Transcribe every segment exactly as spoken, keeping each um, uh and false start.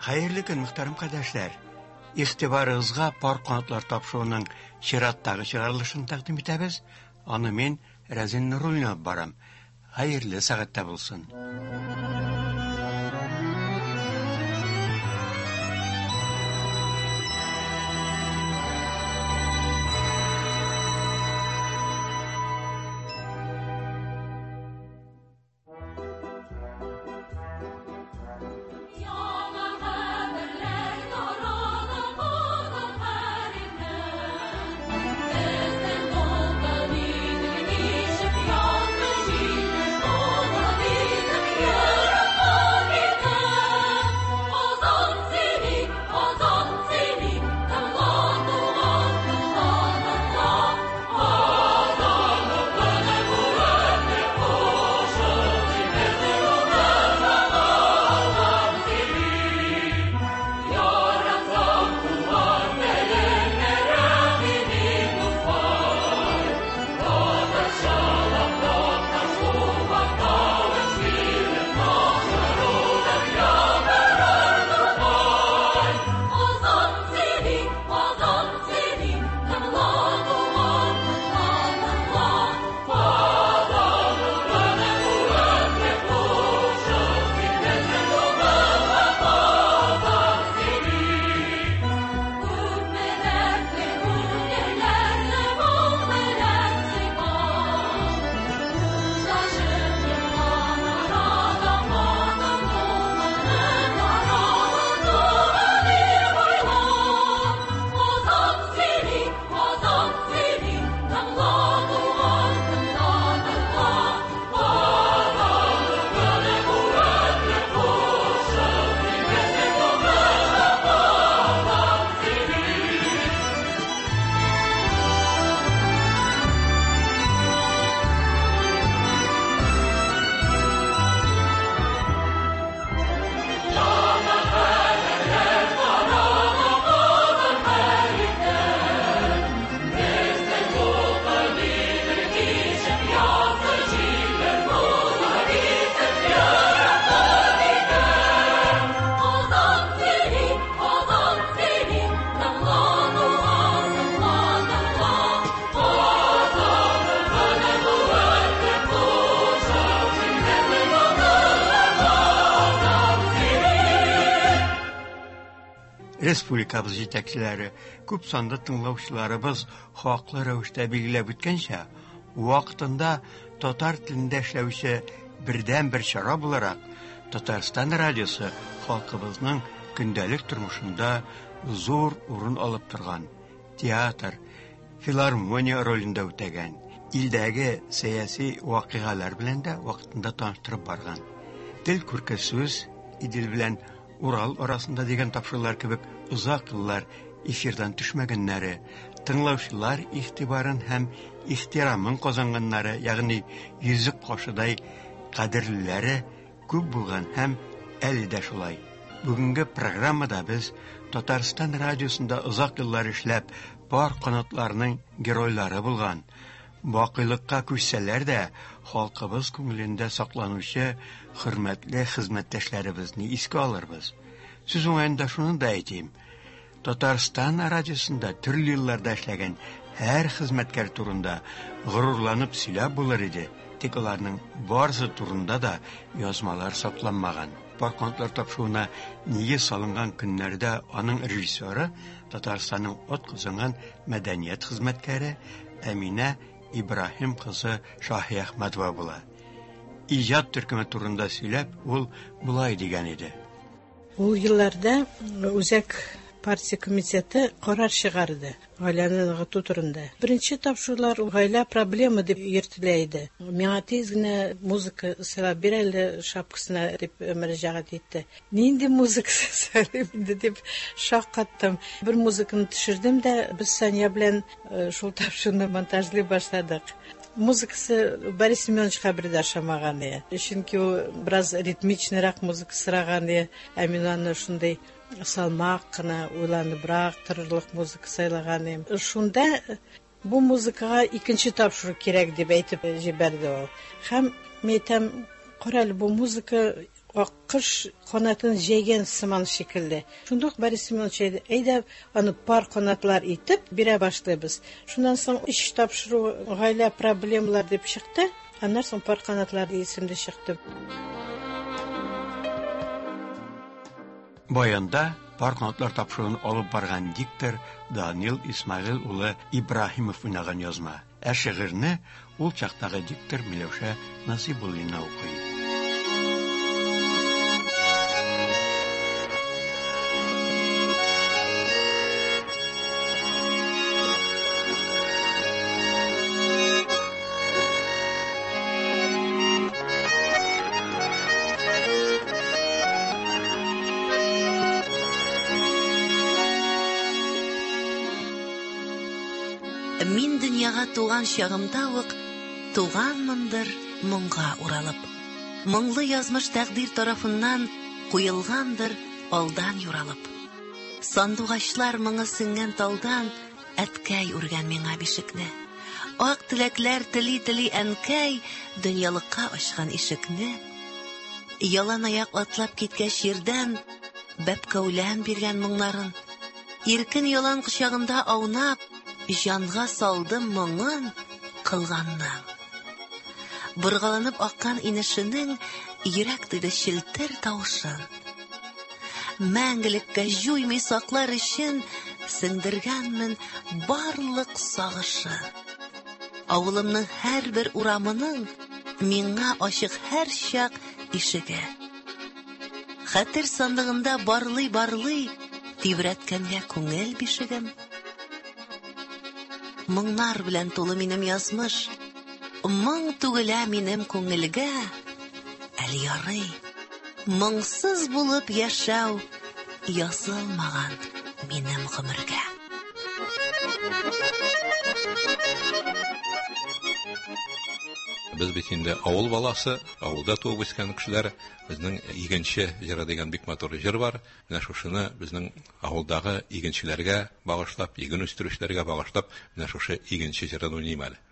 Hayırlı gün muhtarım kardeşler. İxtibarınızga par kanatlar tapşırığının şirattagı çıkarılışını takdim etəbiz. Anı men Razin Nurulina baram. Hayırlı saatda bulsun. Respublikamız yetekçileri, köp sanda tınlauşlarımız haklı rəvişdə bilgiləb ötkənsə, vaxtında Tatar tilində işləvişi birdən bir şərab olaraq Tatarstan radiosu xalqımızın gündəlik turmuşunda zor urun alıb turğan, teatr, filarmoniya rolunda ötəgən, ildəgi siyasi vaqialar bilən də vaxtında tanıştırıb barğan. Dil kürkə söz, idil bilən Ural arasında degen tapşırılar kibik uzak yıllar efirden düşmegenleri, tınlavşılar ihtibarın hem ihtiramın kazanganları, yani yüzük koşuday kadirlileri köp bulgan hem elde şolay. Bugünkü programmada biz Tatarstan radyosunda uzak yıllar işlep bar kanatlarının geroyları bulgan. Bakılıkka küçseler de halkımız köngülünde saklanışı hürmetli hizmetteşlerimizni iske alırız. Siz oyunda şunu da aytayım. Tatarstan radyosunda türlü yıllarda işlegen her hizmetkar turunda gururlanıp silah bulur idi. Tek onlarının barısı turunda da yazmalar saklanmagan. Barkontlar tapşığına niye salıngan günlerde onun rejissörü Tatarstan'ın ot kızınan medeniyet hizmetkarı Emine İbrahim kızı Şahi Ahmedova bula. İcat türküme turunda söylep, ol bulay degen idi. O yıllarda Özek Partiya Komiteti karar çıkardı. Ailenin tuturunda. Birinci tapşırılar aile problemi dip yırtılıydı. Mena tezgine müzik sıra bir elle şapkasına dip müracaat etti. Nindi müzik söyleyeyim dip şok kattım. Bir müzikini düşürdüm de biz Sanya bilen şu tapşırını montajlay başladık. Muzikası Boris Semyonovичқа bir daşamağanı. Çünkü o biraz ritmiçnerak müzik sırağanı. Eminanı şunday salmaq qına uylanıbıraq, tırırlıq müzik saylağanı. Şunda bu müzikaya ikinci tapşırıq kerek deb aytib jiberdi o. Hem metem qoral bu müzika аккыш канатын җәйгән сыман шикелле. Шундук Борис Семенович әйде, әйдә аны пар канатлар итеп бирә башлыйбыз. Шуннан соң иш тапшыру гаилә проблемалар дип чыкты. Аннан соң пар канатлар исемле чыкты. Баянда пар канатлар тапшыруын алып барган диктор Данил Исмаил улы Ибраһимов уйнаган язма. Ә шигырьне ул чактагы диктор Миләүшә Насыйбуллина укый. Мин дөньяга туган чагымда ук туганмындыр моңга уралып. Моңлы язмыш тәкъдир тарафыннан куелгандыр алдан юралып. Сандугачлар моңы сеңгән талдан әткәй үргән миңа бишекне. Ак теләкләр тели-тели әнкәй дөньялыкка ачкан ишекне. Ялан аяк атлап киткәч җирдән бәпкәүлән биргән моңнарын. Иркен ялан кочагында аунап жанга салдым моңын кылганны. Быргаланып аккан инешенең йөрәк тойды челтер тавышын. Мәңгелеккә җуймый саклар өчен сеңдергәнмен барлык сагышын. Авылымның һәрбер урамының миңа ачык һәр чак ишеге. Хәтер сандыгында барлый-барлый тибрәткәнгә күңел бишегем. Моңнар белән тулы минем язмыш, моң түгелә минем күңелгә, әле ярый, моңсыз булып яшәү язылмаган минем гомергә. Без бит инде авыл баласы, авылда туып үскән кешеләр, безнең игенче җыры дигән бик матур җыр бар. Менә шушыны безнең авылдагы игенчеләргә багышлап, иген үстерүчеләргә багышлап, менә шушы игенче җырын уйныйм әле.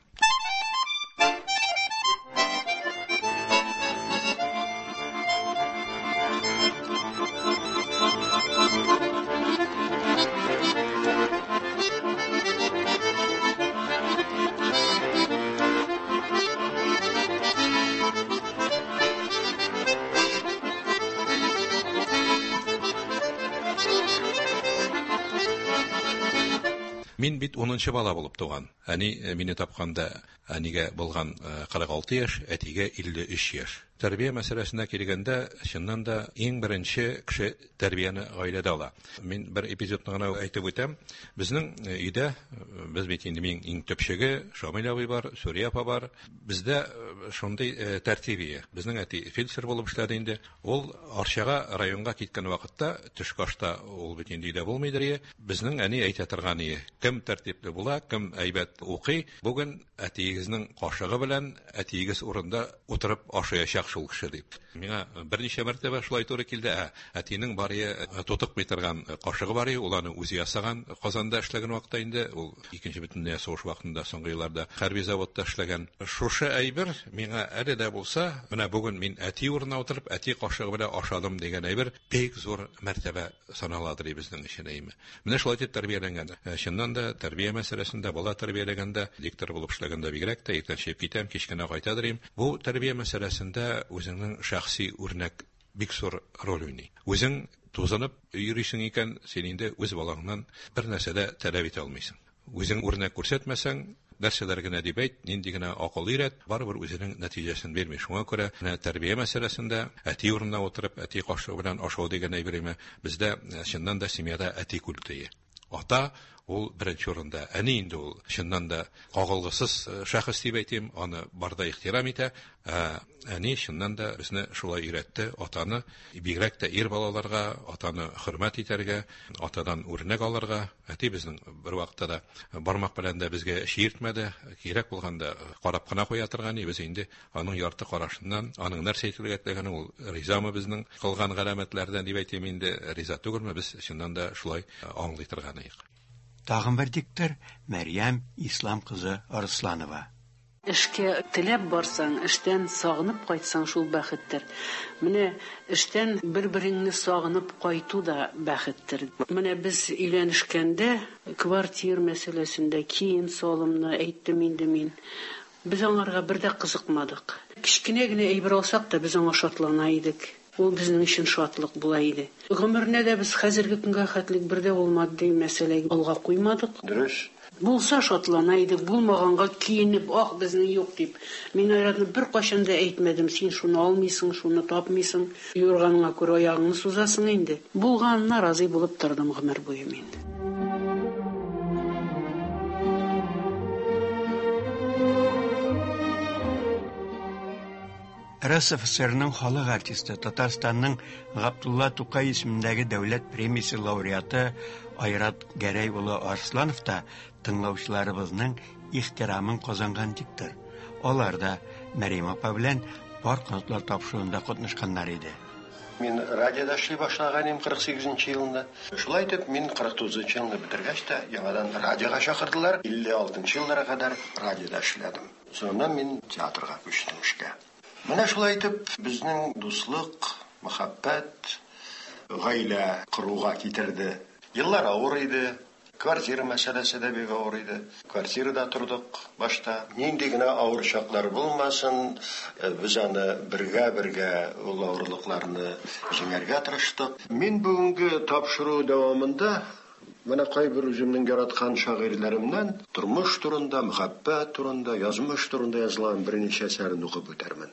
Мин бит унынчы бала булып туган. Әни мине тапканда әнигә булган кырык алты яшь, әтигә илле өч яшь. Тәрбия мәсьәләсенә килгәндә, чыннан да иң беренче кеше тәрбияне гаиләдә ала. Мин бер эпизодны гына әйтеп үтәм. Безнең өйдә, без бит инде минем иң төпчеге Шамил абый бар, Сүрия апа бар. Бездә шундый тәртибие. Безнең әти фельдшер булып эшләде инде. Ул Арчага районга киткән вакытта, төшкашта ул бит инде өйдә булмыйдыр. Безнең әни әйтә торган ие. Кем тәртипле була, кем әйбәт укый, бүген әтиегезнең кашыгы белән әтиегез урында утырып ашаячак шул кеше дип. Миңа берничә мәртәбә шулай туры килде. Әтинең барые тотып битергән кашыгы барые, ул аны үзе ясаган. Казанда эшләгән вакытта инде, ул икенче бөтенләй сугыш вакытында соңгы елларда хәрби заводта эшләгән. Шушы әйбер миңа әле дә булса, менә бүген мин әти урынына утырып, әти кашыгы белән ашадым дигән әйбер бик зур мәртәбә саналадыр безнең өчен әйме. Менә шулай итеп тәрбияләнгән. Чыннан да тәрбия мәсьәләсендә, бала тәрбияләгәндә, диктор булып эшләгәндә бигрәк тә иртәнчеп китәм, кичкенә кайтадыр. Бу тәрбия мәсьәләсендә үзеңнең шәхси үрнәк бик зур роль уйный. Үзең тузынып йөрисең икән, син инде үз балаңнан бер нәрсәдә таләп итә алмыйсың. Үзең үрнәк күрсәтмәсәң, нәрсәләр генә дип әйт, нинди генә акыл өйрәт, барыбер үзенең нәтиҗәсен бирми. Шуңа күрә тәрбия мәсьәләсендә әти урынына утырып, әти кашыгы белән ашау дигән әйбереме, бездә чыннан да семьяда әти культые. Ата ул беренче урында. Әни инде ул чыннан да кагылгысыз шәхес дип әйтим, аны барда ихтирам итә. Әни чыннан да безне шулай өйрәтте, атаны бигрәк тә ир балаларга, атаны хөрмәт итәргә, атадан үрнәк алырга. Әти безнең бер вакытта да бармак белән дә безгә шиертмәде, кирәк булганда карап кына куя торган, без инде аның ярты карашыннан, аның нәрсә әйтергә теләгәнен ул ризамы безнең кылган галәмәтләрдән дип әйтим инде, риза түгелме, без чыннан да шулай аңлый торган идек. Тагын бер диктор Мәрьям Ислам кызы Арсланова. Эшкә теләп барсаң, эштән сагынып кайтсаң, шул бәхеттер. Менә эштән бер-береңне сагынып кайту да бәхеттер. Менә без өйләнешкәндә, квартира мәсьәләсендә кием салымны әйттем инде мин. Без аңарга бер дә кызыкмадык. Кичкенә генә әйбер алсак та, без аңа шатлана идек. Ул безнең өчен шатлык була иде. Гомерне дә без хәзерге көнгә хәтлек бер дә булмады ди мәсьәләгә алга куймадык. Дөрес. Булса шатлана идек, булмаганга киенеп, ах, безнең юк дип. Мин аягны бер кашан да әйтмәдем, син шуны алмыйсың, шуны тапмыйсың, юрганыңа күрә аягыңны сузасың инде. Булганына разый булып тордым гомер буе мин. РСФСРның халык артисты, Татарстанның Габдулла Тукай исемендәге дәүләт премиясе лауреаты Айрат Гәрәй улы Арсланов та тыңлаучыларыбызның ихтирамын казанган диктер. Алар да Мәрим апа белән бар концертлар тапшыруында катнашканнар иде. Мин радиода эшли башлаганым кырык сигезенче елда. Шулай итеп, мин кырык тугызынчы елны бетергәч тә яңадан радиога чакырдылар. илле алтынчы елларга кадәр радиода эшләдем. Соңыннан мин театрга күчтем эшкә. Менә шулай итеп, безнең дуслык, мәхәббәт, гаилә кыруга китерде. Еллар авыр иде. Квартира мәсьәләсе дә бик авыр иде. Квартирада тордык башта. Нинди генә авыр чаклар булмасын, без аны бергә-бергә ул авырлыкларны җиңәргә тырыштык. Мин бүгенге тапшыру дәвамында менә кайбер үземнең яраткан шагыйрьләремнән тормыш турында, мәхәббәт турында, язмыш турында язылган берничә әсәрне укып үтәрмен.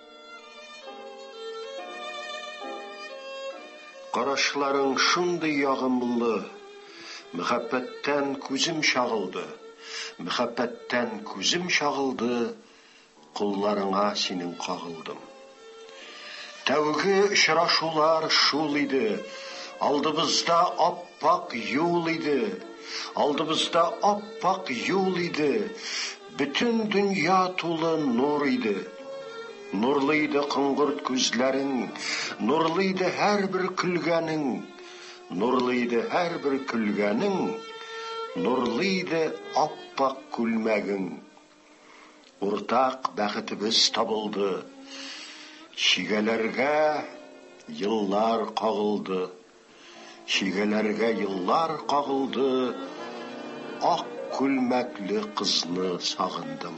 Карашларың шундый ягымлы, мәхәббәттән күзем шагылды, мәхәббәттән күзем шагылды, кулларыңа синең кагылдым. Тәүге очрашулар шул иде, алдыбызда аппак юл иде, алдыбызда аппак юл иде, бүтән дөнья тулы нур иде. Нурлы иде кыңгырт күзләрең, нурлы иде һәрбер көлгәнең, нурлы иде һәрбер көлгәнең, нурлы иде аппак күлмәгең. Уртак бәхетебез табылды, шигәләргә еллар кагылды, шигәләргә еллар кагылды, ак күлмәкле кызны сагындым.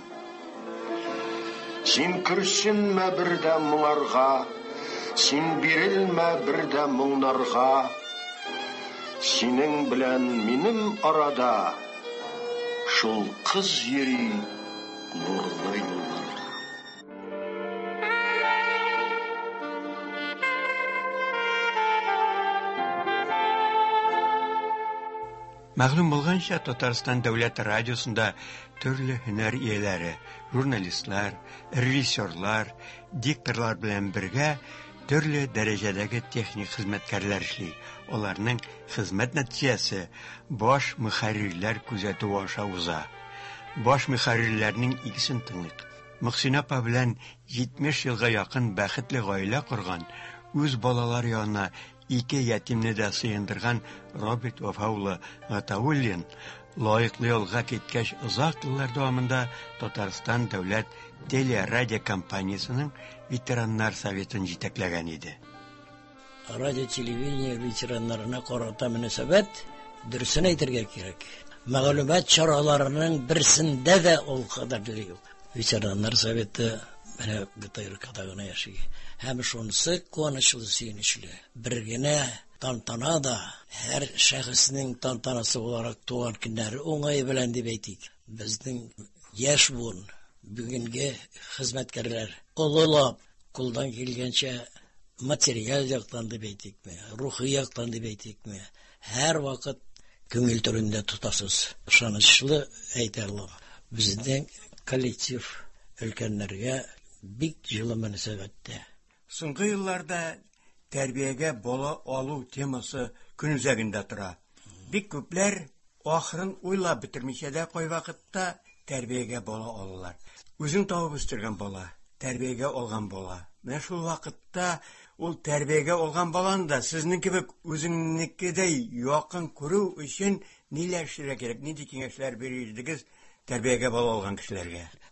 Син күрсенмә бердә моңарга, син бирелмә бердә моңнарга, синең белән минем арада шул кыз йөри нурлы юлларда. Мәгълүм булганча, Татарстан дәүләт радиосында төрле һөнәр ияләре, журналистлар, режиссерлар, дикторлар белән бергә төрле дәрәҗәдәге техник хезмәткәрләр эшли. Аларның хезмәт нәтиҗәсе баш мөхәррирләр күзәтү аша уза. Баш мөхәррирләрнең икесен тыңлыйк. Мөхсин апа белән җитмеш елга якын бәхетле гаилә корган, үз балалар янына ике ятимне дә сыендырган Роберт Вафаулы Гатауллин лаеклы ялга киткәч озак еллар дәвамында Татарстан дәүләт телерадио компаниясының ветераннар советын җитәкләгән иде. Радио-телевидение ветераннарына карата мөнәсәбәт дөресен әйтергә кирәк. Мәгълүмат чараларының берсендә дә ул кадәрле юк. Ветераннар советы менә ГТРКда гына яши. Һәм шунысы куанычлы, сөенечле. Бер генә тантанада һәр шәхеснең тантанасы буларак туган көннәре уңай белән дип әйтик. Безнең яшь буын, бүгенге хезмәткәрләр олылап, кулдан килгәнчә материаль яктан дип әйтикме, рухи яктан дип әйтикме, һәр вакыт күңел төрендә тотасыз. Ышанычлы әйтә алам. Безнең коллектив өлкәннәргә бик җылы мөнәсәбәттә. Соңгы елларда тәрбиягә бала алу темасы көн үзәгендә тора. Бик күпләр ахырын уйлап бетермичә дә кай вакытта тәрбиягә бала алалар. Үзең табып үстергән бала, тәрбиягә алган бала. Менә шул вакытта ул тәрбиягә алган баланы да сезнең кебек үзеңнекедәй якын күрү өчен ниләр эшләргә кирәк? Нинди киңәшләр бирерсегез тәрбиягә бала алган кешеләргә?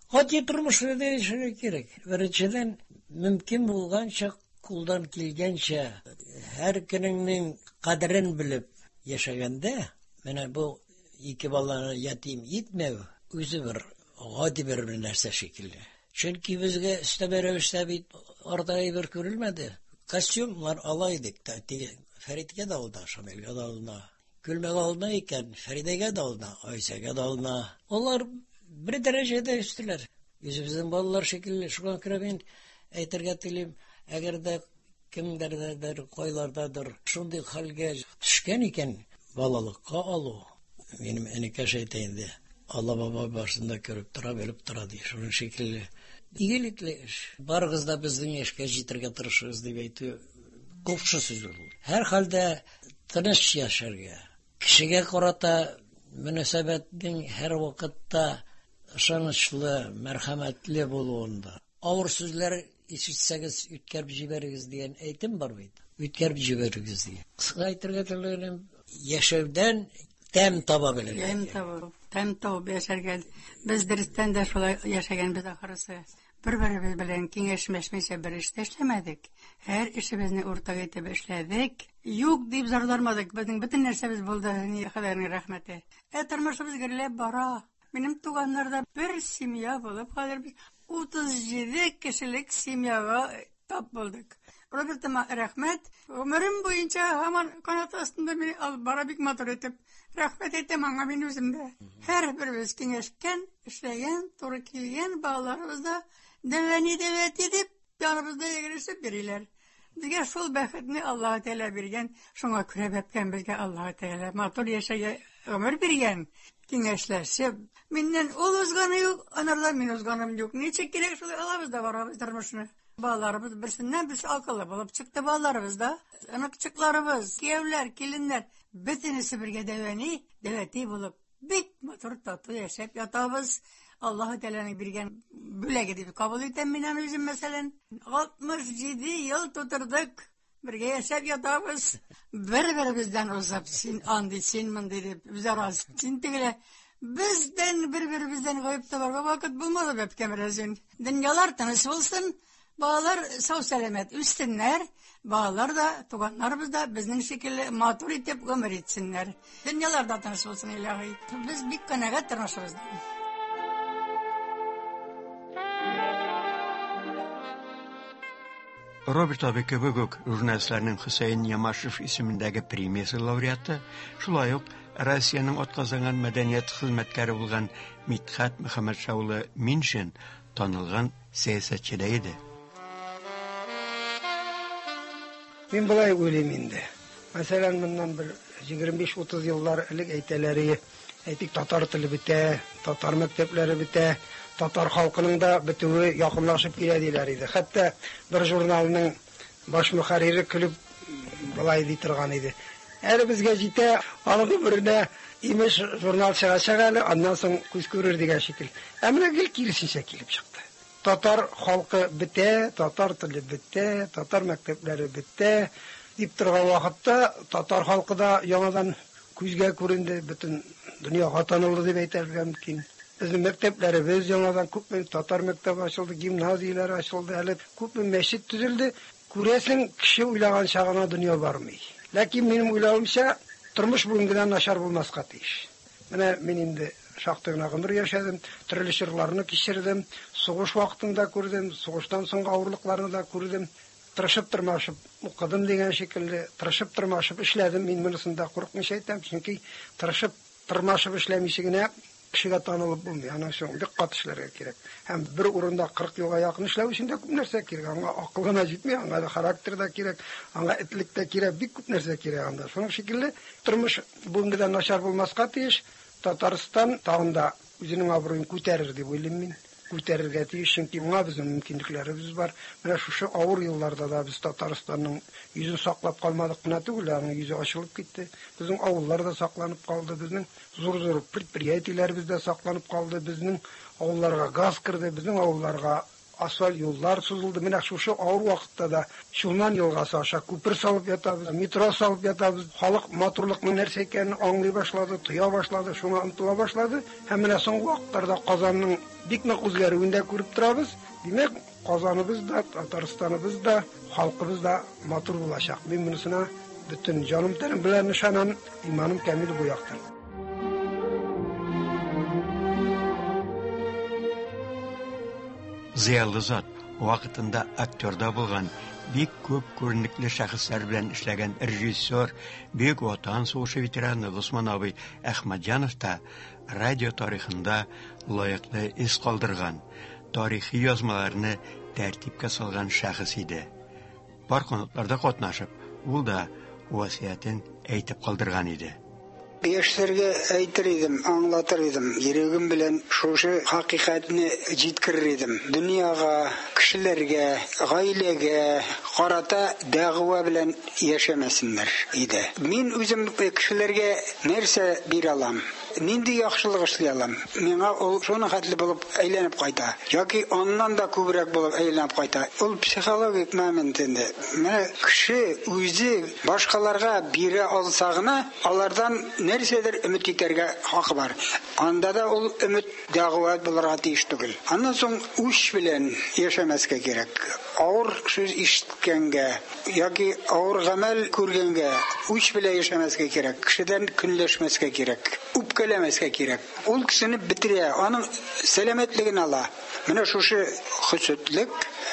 Гади тормышны да яшәргә кирәк. Беренчедән, мөмкин булганча, кулдан килгәнчә, һәр көнеңнең кадерен белеп яшәгәндә, менә бу ике баланы ятим итмәү үзе бер гади бер нәрсә шикелле. Чөнки безгә өстәмә рәвештә бит арда бер күрелмәде. Костюмлар ала идек тә, Фәридгә дә алда, Шамилгә дә алда. Күлмәк алына икән, Фәридәгә дә алына, Айсәгә дә алына. Алар бер дәрәҗәдә үстеләр. Үзебезнең балалар шикелле, шуңа күрә мин әйтергә телим, әгәр дә кемдердер, кайлардадыр шундый хәлгә төшкән икән, балалыкка алу. Минем әникәш әйтә инде, Алла баба башында күреп тора, белеп тора ди. Шуның шикелле игелекле эш. Барыгыз да безнең яшькә җитәргә тырышыгыз дип әйтү күпше сүз ул. Һәр хәлдә тыныч яшәргә. Кешегә карата мөнәсәбәтнең һәр вакытта ышанычлы, мәрхәмәтле булуында. Авыр сүзләр ишетсәгез үткәреп җибәрегез дигән әйтем бар бит. Үткәреп җибәрегез дигән. Кыска әйтергә теләгәнем, яшәүдән тәм таба белергә. Тәм таба. Тәм табып яшәргә. Без дөрестән дә шулай яшәгәнбез ахырысы. Бер-беребез белән киңәшмәшмичә бер эш эшләмәдек. Һәр эшебезне уртак итеп эшләдек. Юк дип зарлармадык. Безнең бөтен нәрсәбез булды, ни Ходаның рәхмәте. Ә тормышыбыз гөрләп бара. Минем туганнарда бер семья булып, хәзер без утыз җиде кешелек семьяга тап булдык. Робертыма рәхмәт. Өмерем буенча һаман канат астында мине алып бара бик матур итеп. Рәхмәт әйтәм аңа мин үземдә. Һәр беребез киңәшкән, эшләгән, туры килгән балаларыбызда дәвәни дәвәт итеп, яныбызда йөгерешеп йөриләр. Безгә шул бәхетне Аллаһ Тәгалә биргән, шуңа күрә бәпкән безгә Аллаһ Тәгалә матур яшәргә ömür биргән. Киңәшләшеп, миннән ул узганы юк, анардан мин узганым юк. Ничек кирәк шулай алабыз да барабыз тормышны. Балаларыбыз берсеннән берсе акыллы булып чыкты балаларыбыз да. Анакчыкларыбыз, кияүләр, киленнәр, бөтенесе бергә дәвәни, дәвәти булып, бик матур татлы яшәп ятабыз. Аллаһ Тәгаләнең биргән бүләге дип кабул итәм мин аны үзем мәсәлән. алтмыш җиде ел тутырдык. Бергә яшәп ятабыз. Бер-беребездән узып, син андый, син мондый дип, без арасы. Син тегелә бездән бер-беребездән гаеп табарга вакыт булмады бәпкәм рәзин. Дөньялар тыныч булсын, балалар сау-сәламәт үссеннәр, балалар да, туганнарыбыз да безнең шикелле матур итеп гомер итсеннәр. Дөньялар да тыныч булсын, Илаһи. Без бик канәгать тормышыбызда. Роберт абый кебек үк журналистларның Хөсәен Ямашев исемендәге премиясе лауреаты, шулай ук Россиянең атказанган мәдәният хезмәткәре булган Митхат Мөхәммәтшаулы Миншин танылган сәясәтче дә иде. Мин булай уйлыйм инде. Мәсәлән, моннан бер егерме биш утыз еллар элек әйтәләре, әйтик, татар теле бетә, татар мәктәпләре бетә, татар халкының да бетүе якынлашып килә диләр иде. Хәтта бер журналның баш мөхәррире көлеп булай ди торган иде. Әле безгә җитә, аның гомеренә имеш журнал чыгачак әле, аннан соң күз күрер дигән шикел. Ә менә гел киресенчә килеп чыкты. Татар халкы бетә, татар теле бетә, татар мәктәпләре бетә дип торган вакытта татар халкы да яңадан күзгә күренде, бөтен дөньяга танылды дип әйтергә мөмкин. Безнең мәктәпләребез яңадан күпме татар мәктәбе ачылды, гимназияләр ачылды, әле күпме мәчет төзелде. Күрәсең, кеше уйлаган чагына дөнья бармый. Ләкин минем уйлавымча, тормыш бүгенгедән начар булмаска тиеш. Менә мин инде шактый гына гомер яшәдем, төрле чорларны кичердем, сугыш вакытында күрдем, сугыштан соң авырлыкларны да күрдем. Тырышып тормашып укыдым дигән шикелле, тырышып тормашып эшләдем. Мин монысында курыкмыйча әйтәм, чөнки тырышып тормашып эшләмичә генә кешегә танылып булмый. Аны соң бик кат эшләргә кирәк. Һәм бер урында кырык елга якын эшләү өчен дә күп нәрсә кирәк. Аңа акыл гына җитми, аңа да характер да кирәк, аңа этлек тә кирәк, бик күп нәрсә кирәк анда. Шуның шикелле тормыш бүгенгедән начар булмаска тиеш. Татарстан тагында үзенең абруен күтәрер дип уйлыйм мин. Күтәрергә тиеш, чөнки моңа безнең мөмкинлекләребез бар. Менә шушы авыр елларда да без Татарстанның йөзен саклап калмадык кына түгел, аның йөзе ачылып китте. Безнең авыллар да сакланып калды, безнең зур-зур предприятиеләребез дә сакланып калды, безнең авылларга газ кирде, безнең авылларга асфальт юллар сузылды. Менә шушы авыр вакытта да Шуннан елгасы аша күпер салып ятабыз, метро салып ятабыз. Халык матурлыкның нәрсә икәнен аңлый башлады, тоя башлады, шуңа ынтыла башлады. Һәм менә соңгы вакытларда Казанның бик нык үзгәрүен дә күреп торабыз. Димәк, Казаныбыз да, Татарстаныбыз да, халкыбыз да матур булачак. Мин монысына bütün canım terim белән ышанам, иманым камил бу яктан. Зыялы зат вакытында актерда булган, бик күп күренекле шәхесләр белән эшләгән режиссер, бик Ватан сугышы ветераны Госман абый Әхмәтҗанов та радио тарихында лаеклы ис калдырган, тарихи язмаларны тәртипкә салган шәхес иде. Бар конутларда катнашып, ул да васыятен әйтеп калдырган иде. Яшьләргә әйтер идем, аңлатыр идем, йөрәгем белән шушы хакыйкатьне җиткерер идем. Дөньяга, кешеләргә, гаиләгә карата дәгъва белән яшәмәсеннәр иде. Мин үзем кешеләргә нәрсә бирә алам? Нинди яхшылык эшли алам? Миңа ул шуны хәтле булып әйләнеп кайта. Яки аннан да күбрәк булып әйләнеп кайта. Ул психологик момент инде. Менә кеше үзе башкаларга бирә алса гына, алардан нәрсәдер өмет итәргә хакы бар. Анда да ул өмет дәгъват булырга тиеш түгел. Аннан соң үч белән яшәмәскә кирәк. Авыр сүз ишеткәнгә яки авыр гамәл күргәнгә үч белән яшәмәскә кирәк. Кешедән көнләшмәскә кирәк. Үпкәләмәскә кирәк. Ул кешене битерә, аның сәламәтлеген ала. Менә шушы хөсетлек,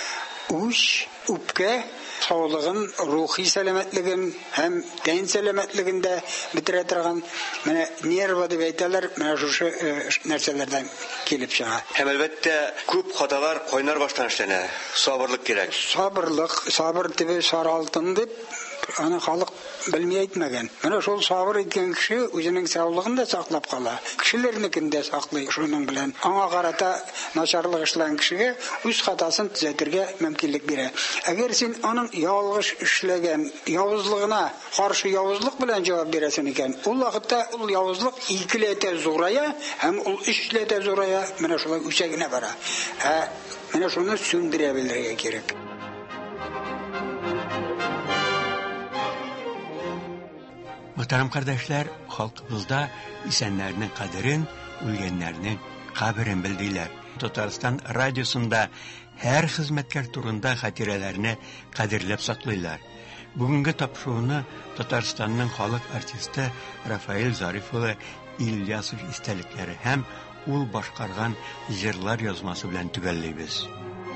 үч, үпкә саулыгын, рухи сәламәтлеген һәм тән сәламәтлеген дә битерә торган менә нерва дип әйтәләр, менә шушы нәрсәләрдән килеп чыга. Һәм әлбәттә күп хаталар кайнар баштан эшләнә. Сабырлык кирәк. Сабырлык, сабыр дип сары алтын дип аны халык белми әйтмәгән. Менә шул сабыр иткән кеше үзенең саулыгын да саклап кала. Кешеләрнекен дә саклый шуның белән. Аңа карата начарлык эшләгән кешегә үз хатасын төзәтергә мөмкинлек бирә. Әгәр син аның ялгыш эшләгән явызлыгына каршы явызлык белән җавап бирәсен икән, ул вакытта ул явызлык икеләтә зурая һәм ул өчләтә зурая, менә шулай үсәгенә бара. Ә менә шуны сүндерә белергә кирәк. Muhterem kardeşler, halkımızda isenlerinin kaderin, ölgenlerinin kabirin bildiler. Tatarstan radyosunda her hizmetkar turunda hatirelerini kadirlep saklıylar. Bugünkü tapşuğunu Tatarstan'ın halk artisti Rafael Zarifoğlu İlyasov istelikleri hem ul başkargan jırlar yazması bilen tügelleybiz.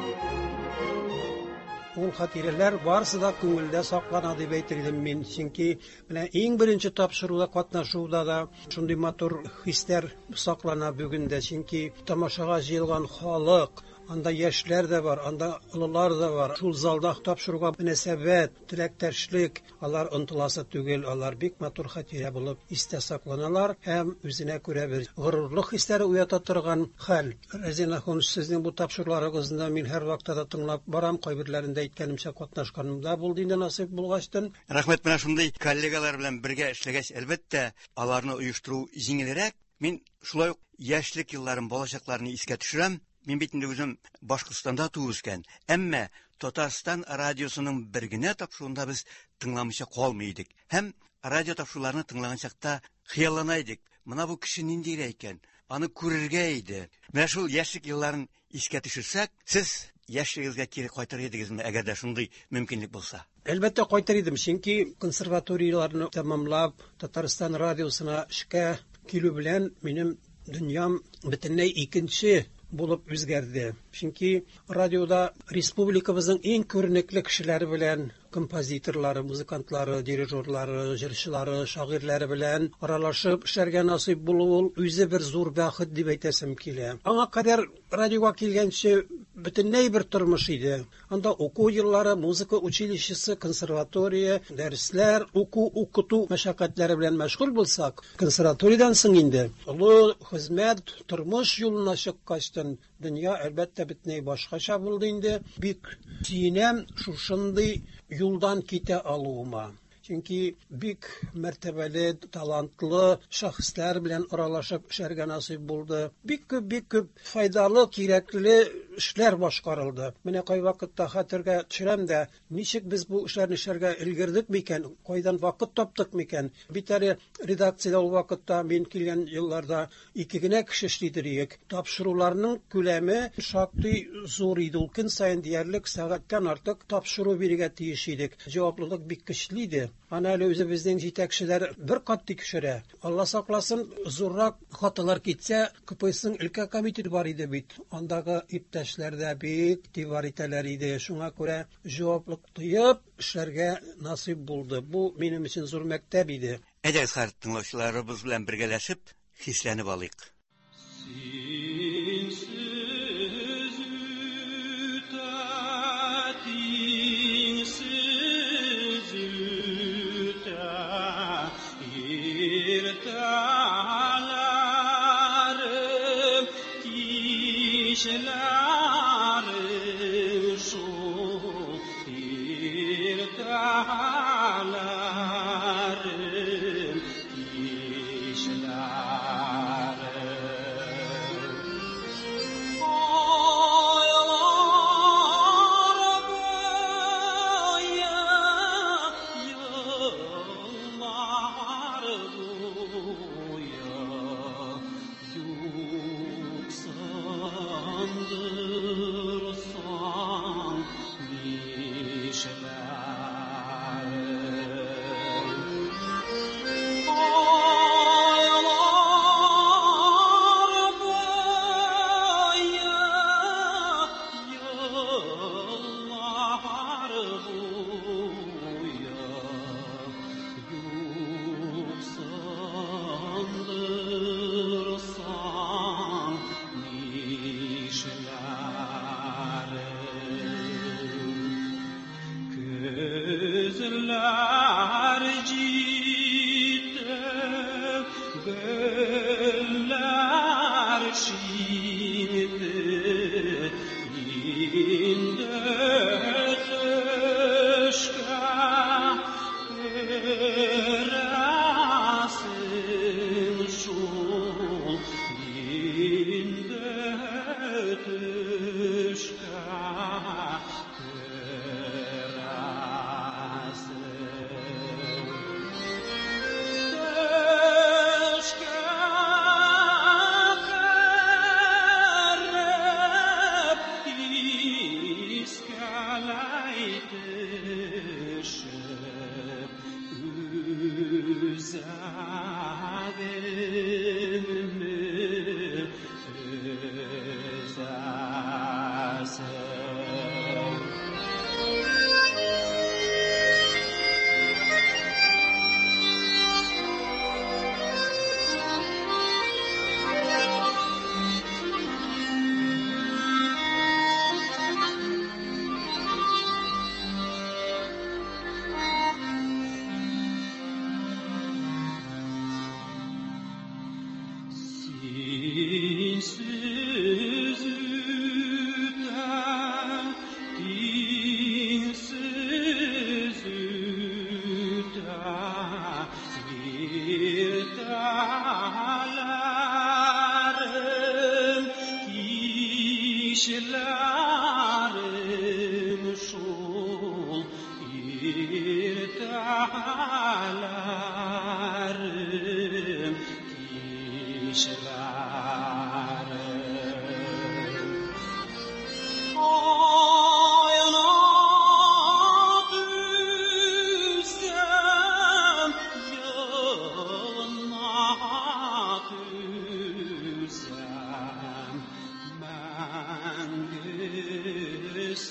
Ул хатирәләр барысы да күңелдә саклана дип әйтер идем мин. Чөнки менә иң беренче тапшыруда катнашуда да шундый матур хисләр саклана бүгендә. Чөнки тамашага җыелган халык, анда яшьләр дә бар, анда олылар да бар. Шул залда тапшыруга мөнәсәбәт, теләктәшлек, алар онтыласы түгел, алар бик матур хатирә булып истә сакланалар һәм үзенә күрә бер горурлык хисләре уята торган хәл. Разина ханым, сезнең бу тапшыруларыгызны мин һәр вакытта тыңлап барам, кайберләрендә әйткәнемчә катнашканымда булды инде насыйп булгачтын. Рәхмәт, менә шундый коллегалар белән бергә эшләгәч, әлбәттә, аларны оештыру җиңелрәк. Мин шулай ук яшьлек елларын, балачакларны искә төшерәм. Мин бит инде үзем Башкортстанда туып үскән. Әмма Татарстан радиосының бер генә тапшыруында без тыңламыйча калмый идек. Һәм радио тапшыруларны тыңлаган чакта хыяллана идек. Менә бу кеше нинди икән? Аны күрергә иде. Менә шул яшьлек елларын искә төшерсәк, сез яшьлегегезгә кире кайтыр идегезме, әгәр дә шундый мөмкинлек булса? Әлбәттә кайтыр идем, чөнки консерваторияларны тәмамлап, Татарстан радиосына эшкә килү белән минем дөньям бөтенләй икенче булып үзгәрде. Чөнки радиода республикабызның иң күренекле кешеләре белән, композиторлары, музыкантлары, дирижерлары, җырчылары, шагыйрьләре белән аралашып эшләргә насыйп булу ул үзе бер зур бәхет дип әйтәсем килә. Аңа кадәр радиога килгәнче бөтенләй бер тормыш иде. Анда уку еллары, музыка училищесы, консерватория, дәресләр, уку, укыту мәшәкатьләре белән мәшгуль булсак, консерваториядан соң инде олы хезмәт, тормыш юлына чыккачтан дөнья әлбәттә бөтенләй башкача булды инде. Бик сөенәм шушындый юлдан китә алуыма. Чөнки бик мәртәбәле, талантлы шәхесләр белән аралашып эшләргә насыйп булды. Бик күп, бик күп файдалы, кирәкле эшләр башкарылды. Менә кай вакытта хәтергә төшерәм дә, ничек без бу эшләрне эшләргә өлгердек микән, кайдан вакыт таптык микән? Бит әле редакциядә ул вакытта мин килгән елларда ике генә кеше эшлидер идек. Тапшыруларның күләме шактый зур иде. Ул көн саен диярлек сәгатьтән артык тапшыру бирергә тиеш идек. Җаваплылык бик көчле иде. Аны әле үзебезнең җитәкчеләр бер кат тикшерә. Алла сакласын, зуррак хаталар китсә, КПССның өлкә комитеты бар иде бит. Андагы иптәшләр дә бик тибар итәләр иде. Шуңа күрә җаваплык тоеп эшләргә насыйп булды. Бу минем өчен зур мәктәп иде. Әдәс хат тыңлаучыларыбыз белән бергәләшеп, хисләнеп алыйк.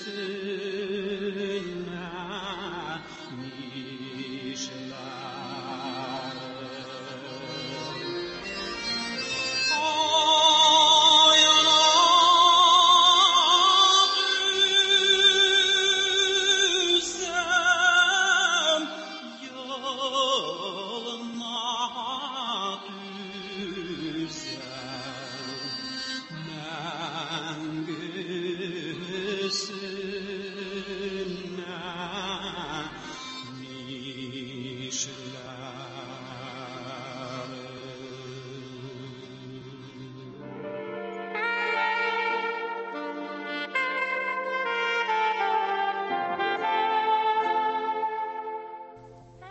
Mishla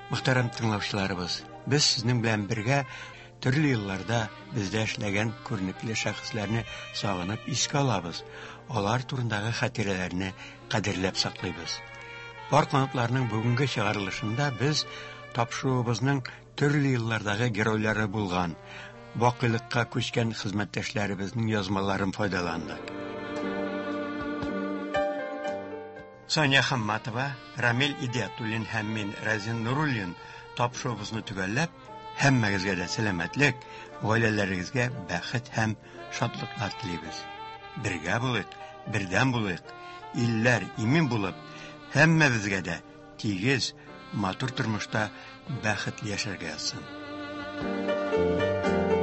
Мөхтәрәм тыңлаучыларыбыз, без сезнең белән бергә төрле елларда бездә эшләгән күренекле шәхесләрне сагынып искә алабыз. Алар турындагы хатирәләрне кадерләп саклыйбыз. Бар канатларның бүгенге чыгарылышында без тапшыруыбызның төрле еллардагы геройлары булган, вакыйлыкка күчкән хезмәттәшләребезнең язмаларын файдаландык. Соня Хамматова, Рамил Идиатуллин һәм мин Разин Нуруллин тапшыруыбызны төгәлләп, һәммәгезгә дә сәламәтлек, гаиләләрегезгә бәхет һәм шатлыклар телибез. Бергә булыйк, бердәм булыйк, илләр имин булып, һәммәбезгә дә тигез, матур тормышта бәхетле яшәргә язсын.